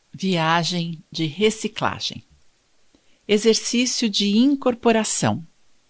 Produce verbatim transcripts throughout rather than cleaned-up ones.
Viagem de reciclagem. Exercício de incorporação.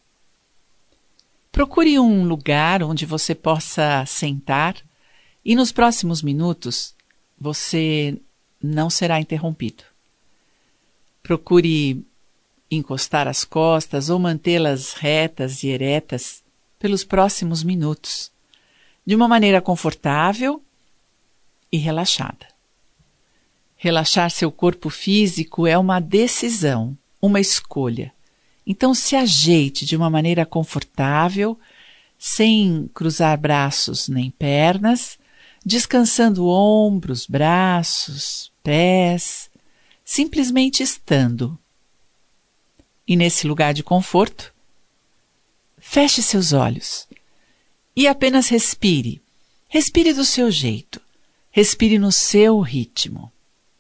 Procure um lugar onde você possa sentar e nos próximos minutos você não será interrompido. Procure encostar as costas ou mantê-las retas e eretas pelos próximos minutos, de uma maneira confortável e relaxada. Relaxar seu corpo físico é uma decisão, uma escolha. Então se ajeite de uma maneira confortável, sem cruzar braços nem pernas, descansando ombros, braços, pés, simplesmente estando. E nesse lugar de conforto, feche seus olhos e apenas respire. Respire do seu jeito. Respire no seu ritmo.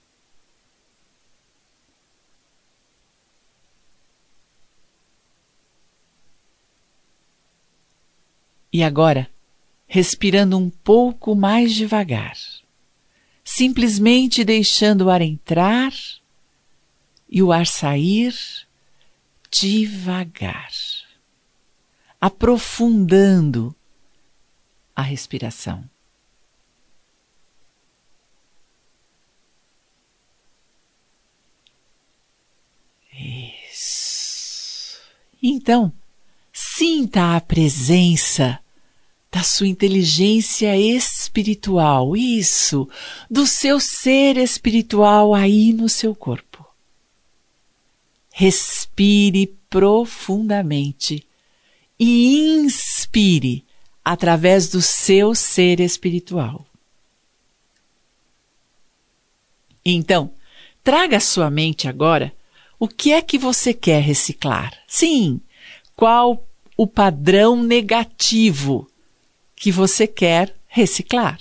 E agora, respirando um pouco mais devagar, simplesmente deixando o ar entrar e o ar sair devagar, aprofundando a respiração. Isso. Então, sinta a presença da sua inteligência espiritual, isso, do seu ser espiritual aí no seu corpo. Respire profundamente e inspire através do seu ser espiritual. Então, traga à sua mente agora o que é que você quer reciclar. Sim, qual o padrão negativo que você quer reciclar.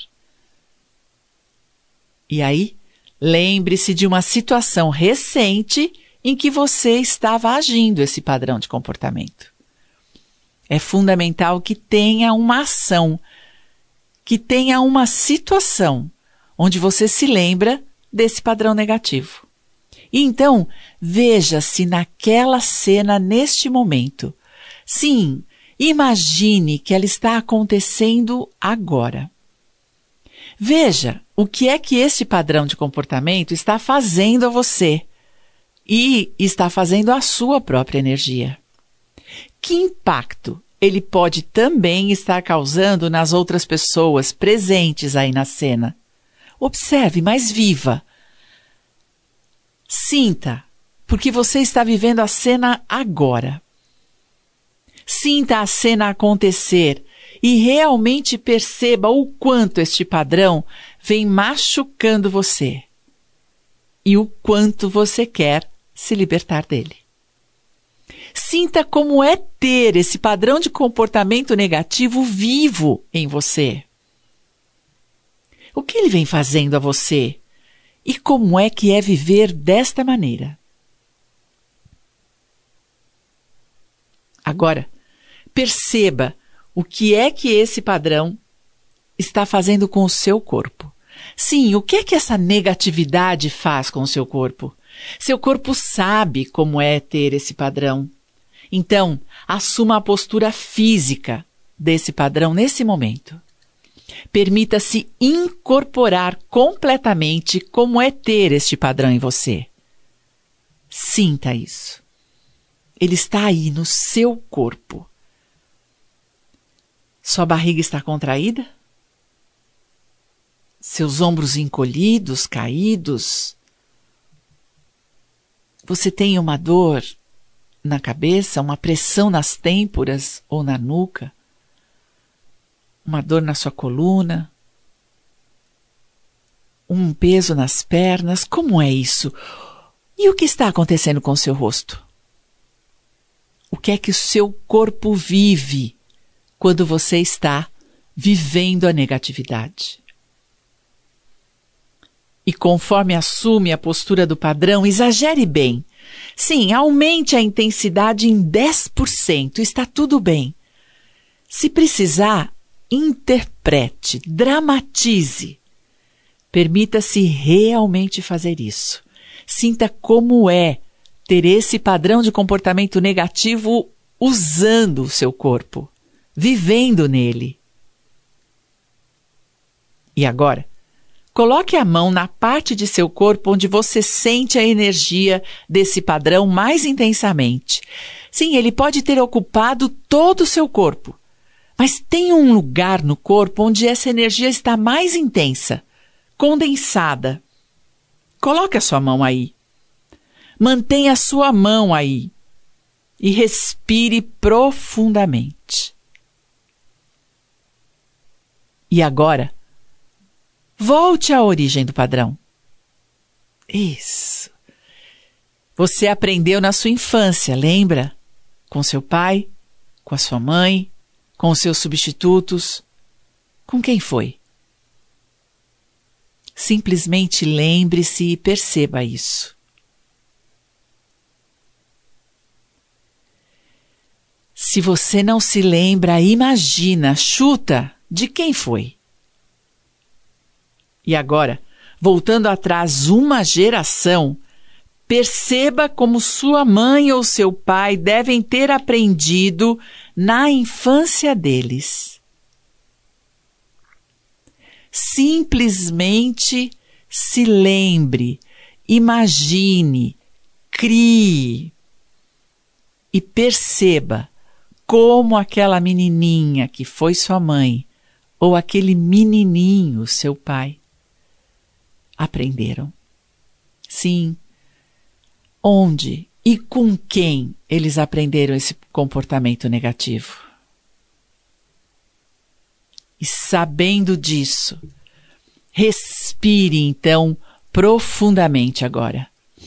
E aí, lembre-se de uma situação recente em que você estava agindo esse padrão de comportamento. É fundamental que tenha uma ação, que tenha uma situação onde você se lembra desse padrão negativo. E então, veja-se naquela cena neste momento. Sim, imagine que ela está acontecendo agora. Veja o que é que esse padrão de comportamento está fazendo a você e está fazendo à sua própria energia. Que impacto ele pode também estar causando nas outras pessoas presentes aí na cena? Observe, mas viva. Sinta, porque você está vivendo a cena agora. Sinta a cena acontecer e realmente perceba o quanto este padrão vem machucando você e o quanto você quer se libertar dele. Sinta como é ter esse padrão de comportamento negativo vivo em você. O que ele vem fazendo a você e como é que é viver desta maneira? Agora, perceba o que é que esse padrão está fazendo com o seu corpo. Sim, o que é que essa negatividade faz com o seu corpo? Seu corpo sabe como é ter esse padrão. Então, assuma a postura física desse padrão nesse momento. Permita-se incorporar completamente como é ter este padrão em você. Sinta isso. Ele está aí no seu corpo. Sua barriga está contraída? Seus ombros encolhidos, caídos? Você tem uma dor na cabeça, uma pressão nas têmporas ou na nuca? Uma dor na sua coluna? Um peso nas pernas? Como é isso? E o que está acontecendo com o seu rosto? O que é que o seu corpo vive quando você está vivendo a negatividade? E conforme assume a postura do padrão, exagere bem. Sim, aumente a intensidade em dez por cento, está tudo bem. Se precisar, interprete, dramatize. Permita-se realmente fazer isso. Sinta como é ter esse padrão de comportamento negativo usando o seu corpo, vivendo nele. E agora, coloque a mão na parte de seu corpo onde você sente a energia desse padrão mais intensamente. Sim, ele pode ter ocupado todo o seu corpo, mas tem um lugar no corpo onde essa energia está mais intensa, condensada. Coloque a sua mão aí. Mantenha a sua mão aí e respire profundamente. E agora, volte à origem do padrão. Isso. Você aprendeu na sua infância, lembra? Com seu pai, com a sua mãe, com os seus substitutos. Com quem foi? Simplesmente lembre-se e perceba isso. Se você não se lembra, imagina, chuta de quem foi. E agora, voltando atrás uma geração, perceba como sua mãe ou seu pai devem ter aprendido na infância deles. Simplesmente se lembre, imagine, crie e perceba como aquela menininha que foi sua mãe ou aquele menininho, seu pai, aprenderam. Sim, onde e com quem eles aprenderam esse comportamento negativo. E sabendo disso, respire então profundamente agora.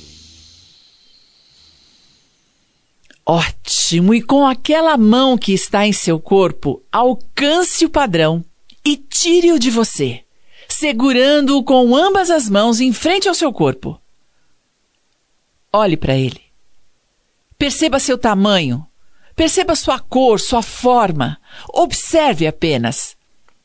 Ótimo! E com aquela mão que está em seu corpo, alcance o padrão e tire-o de você, segurando-o com ambas as mãos em frente ao seu corpo. Olhe para ele. Perceba seu tamanho. Perceba sua cor, sua forma. Observe apenas.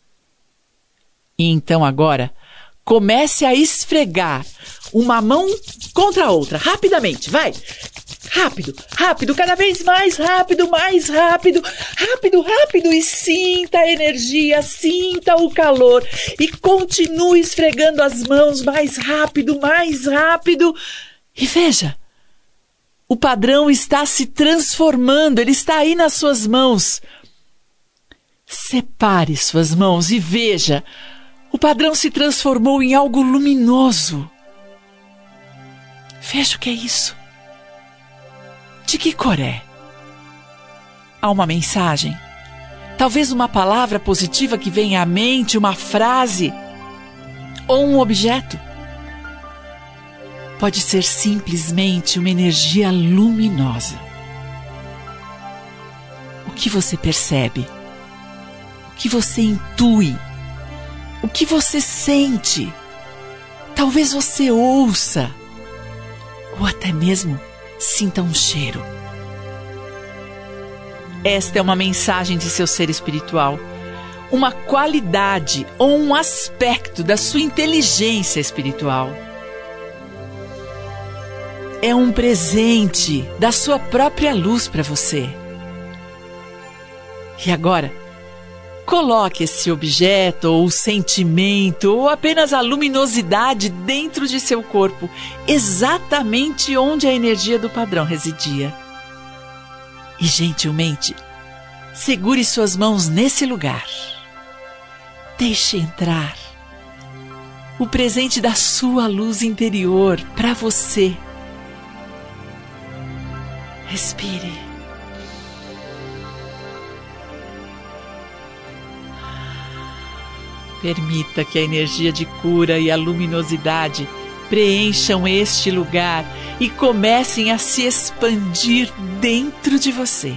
E então agora, comece a esfregar uma mão contra a outra, rapidamente, vai! Rápido, rápido, cada vez mais rápido, mais rápido, rápido, rápido, e sinta a energia, sinta o calor, e continue esfregando as mãos mais rápido, mais rápido, e veja, o padrão está se transformando, ele está aí nas suas mãos. Separe suas mãos e veja, o padrão se transformou em algo luminoso. Veja o que é isso. De que cor é? Há uma mensagem? Talvez uma palavra positiva que venha à mente, uma frase ou um objeto? Pode ser simplesmente uma energia luminosa. O que você percebe? O que você intui? O que você sente? Talvez você ouça ou até mesmo sinta um cheiro. Esta é uma mensagem de seu ser espiritual, uma qualidade ou um aspecto da sua inteligência espiritual. É um presente da sua própria luz para você. E agora, coloque esse objeto ou sentimento ou apenas a luminosidade dentro de seu corpo, exatamente onde a energia do padrão residia. E gentilmente, segure suas mãos nesse lugar. Deixe entrar o presente da sua luz interior para você. Respire. Permita que a energia de cura e a luminosidade preencham este lugar e comecem a se expandir dentro de você.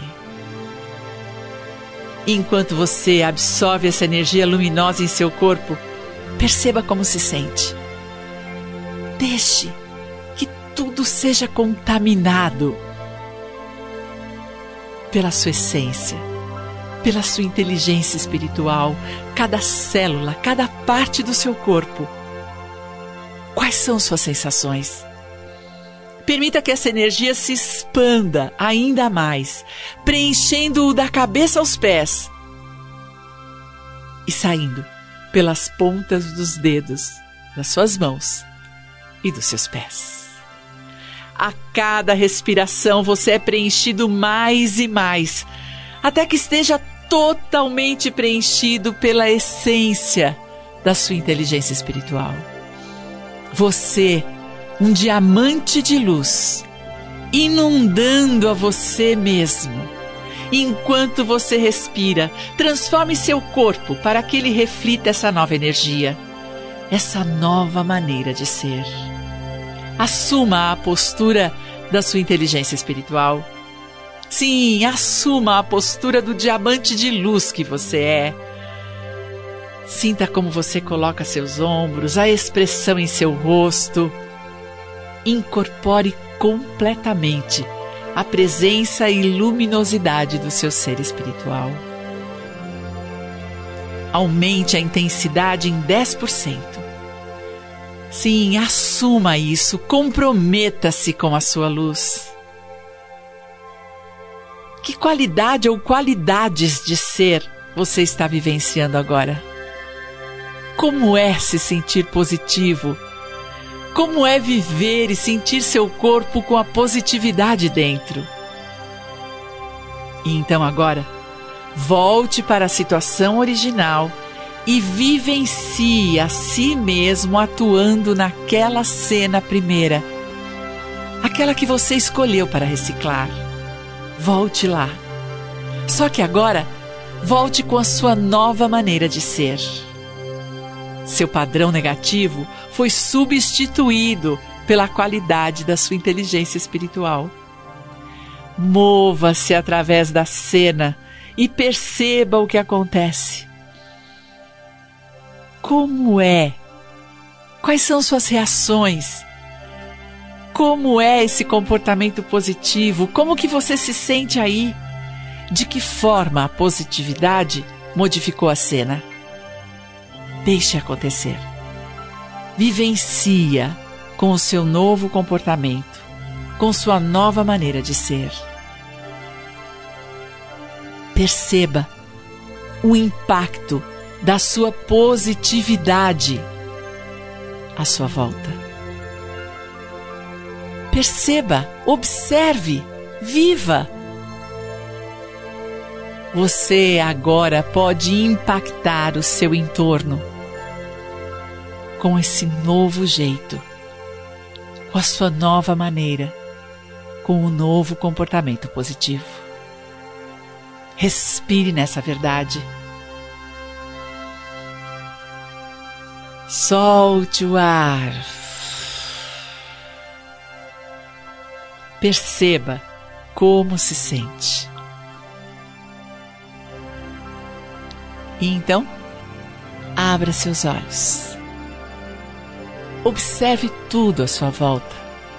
Enquanto você absorve essa energia luminosa em seu corpo, perceba como se sente. Deixe que tudo seja contaminado pela sua essência, pela sua inteligência espiritual, cada célula, cada parte do seu corpo Quais são suas sensações? Permita que essa energia se expanda ainda mais, preenchendo-o da cabeça aos pés e saindo pelas pontas dos dedos das suas mãos e dos seus pés. A cada respiração você é preenchido mais e mais, até que esteja totalmente preenchido pela essência da sua inteligência espiritual. Você, um diamante de luz, inundando a você mesmo. Enquanto você respira, transforme seu corpo para que ele reflita essa nova energia, essa nova maneira de ser. Assuma a postura da sua inteligência espiritual. Sim, assuma a postura do diamante de luz que você é. Sinta como você coloca seus ombros, a expressão em seu rosto. Incorpore completamente a presença e luminosidade do seu ser espiritual. Aumente a intensidade em dez por cento. Sim, assuma isso, comprometa-se com a sua luz. Que qualidade ou qualidades de ser você está vivenciando agora? Como é se sentir positivo? Como é viver e sentir seu corpo com a positividade dentro? E então agora, volte para a situação original e vivencie a si mesmo atuando naquela cena primeira, aquela que você escolheu para reciclar. Volte lá. Só que agora, volte com a sua nova maneira de ser. Seu padrão negativo foi substituído pela qualidade da sua inteligência espiritual. Mova-se através da cena e perceba o que acontece. Como é? Quais são suas reações? Como é esse comportamento positivo? Como que você se sente aí? De que forma a positividade modificou a cena? Deixe acontecer. Vivencia com o seu novo comportamento, com sua nova maneira de ser. Perceba o impacto da sua positividade à sua volta. Perceba, observe, viva. Você agora pode impactar o seu entorno com esse novo jeito, com a sua nova maneira, com o novo comportamento positivo. Respire nessa verdade. Solte o ar. Perceba como se sente. E então, abra seus olhos. Observe tudo à sua volta.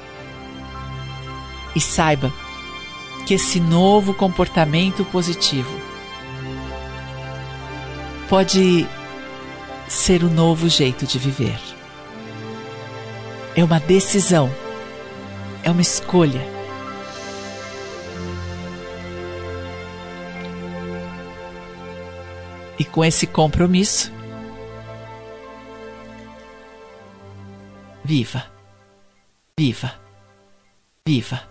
E saiba que esse novo comportamento positivo pode ser o novo jeito de viver. É uma decisão, é uma escolha. E com esse compromisso, viva, viva, viva.